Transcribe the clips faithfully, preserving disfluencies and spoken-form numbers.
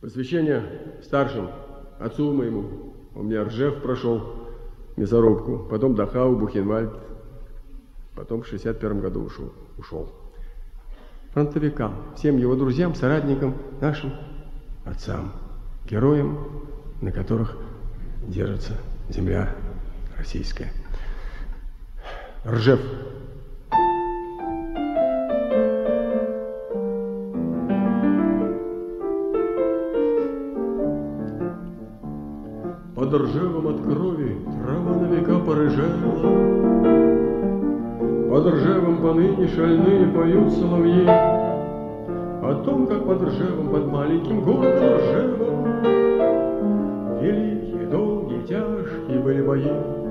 Посвящение старшим, отцу моему. У меня Ржев прошел, мясорубку, потом Дахау, Бухенвальд, потом в шестьдесят первом году ушел. ушел. Фронтовикам, всем его друзьям, соратникам, нашим отцам, героям, на которых держится земля российская. Ржев. Под Ржевом от крови трава на века порыжела, под Ржевом поныне шальные поют соловьи о том, как под Ржевом, под маленьким городом Ржевом великие, долгие, тяжкие были бои.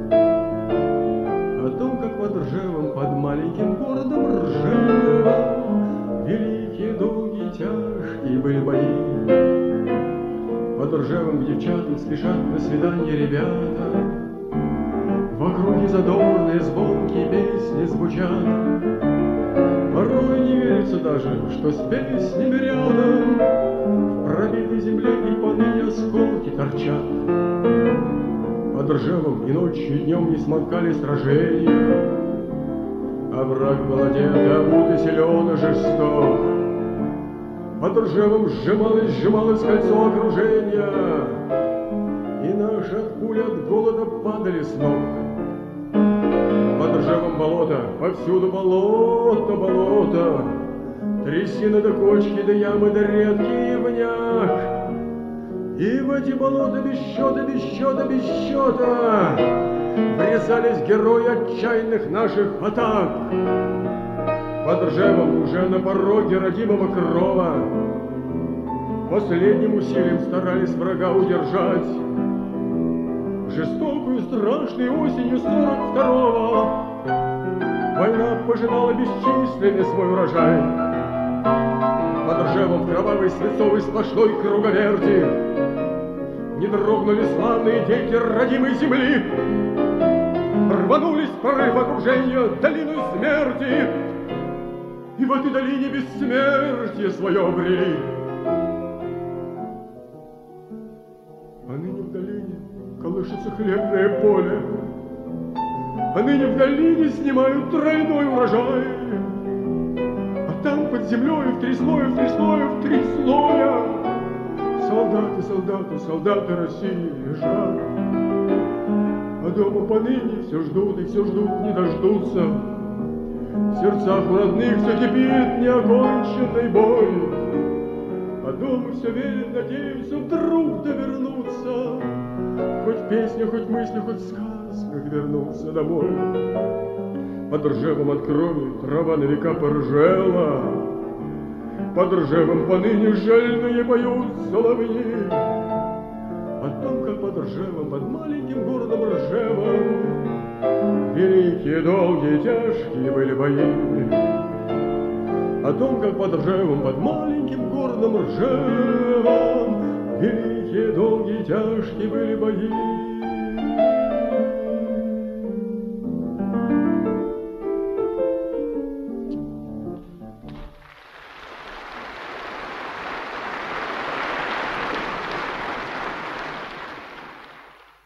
О том, как под Ржевом, под маленьким городом Ржевом великие, долгие, тяжкие были бои. Под Ржевом к девчатам спешат на свидание ребята, в округе задорные звонкие песни звучат. Порой не верится даже, что с песнями рядом в пробитой земле и поныне осколки торчат. Под Ржевом и ночью, и днем не смолкали сражения, а враг был одет и обут и силен и жесток. Под Ржевом сжималось, сжималось кольцо окружения, и наши от пули, от голода падали с ног. Под Ржевом болото, повсюду болото, болото, трясины да кочки, да ямы, да редкий ивняк. И в эти болота без счета, без счета, без счета врезались герои отчаянных наших атак. Под Ржевом уже на пороге родимого крова последним усилием старались врага удержать. Жестокую, страшную осенью сорок второго война пожинала бесчисленный свой урожай. Под Ржевом кровавой свинцовой сплошной круговерти не дрогнули славные дети родимой земли. Рванулись в порыв окружения долиной смерти, и в этой долине бессмертие свое обрели. А ныне в долине колышется хлебное поле, а ныне в долине снимают тройной урожай. А там под землей в три слоя, в три слоя, в три слоя солдаты, солдаты, солдаты России лежат. А дома поныне все ждут и все ждут, не дождутся. В сердцах у родных все кипит неоконченный бой, а дома все верят, надеются вдруг довернуться, хоть в песнях, хоть в мыслях, хоть в сказках вернуться домой. Под Ржевом от крови трава на века порыжела, под Ржевом поныне жальные поют соловьи. О том, как под Ржевом, под маленьким городом Ржевом великие, долгие, тяжкие были бои. О том, как под Ржевом, под маленьким городом Ржевом великие, долгие, тяжкие были бои.